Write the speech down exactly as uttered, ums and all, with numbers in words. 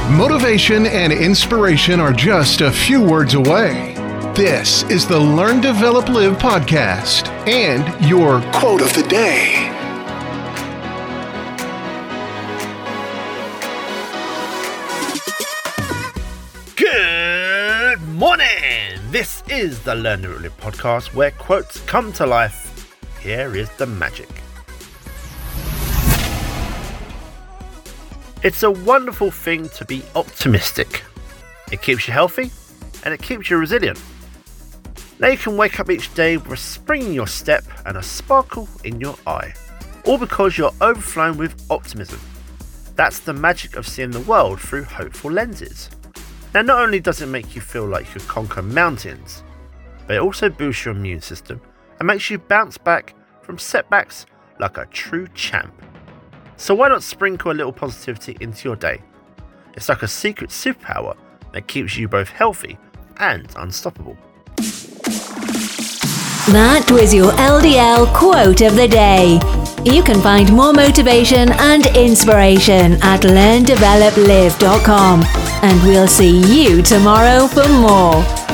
Motivation and inspiration are just a few words away. This is the Learn, Develop, Live podcast and your quote of the day. Good morning! This is the Learn, Develop, Live podcast where quotes come to life. Here is the magic. It's a wonderful thing to be optimistic. It keeps you healthy and it keeps you resilient. Now you can wake up each day with a spring in your step and a sparkle in your eye, all because you're overflowing with optimism. That's the magic of seeing the world through hopeful lenses. Now not only does it make you feel like you could conquer mountains, but it also boosts your immune system and makes you bounce back from setbacks like a true champ. So why not sprinkle a little positivity into your day? It's like a secret superpower that keeps you both healthy and unstoppable. That was your L D L quote of the day. You can find more motivation and inspiration at learn develop live dot com. And we'll see you tomorrow for more.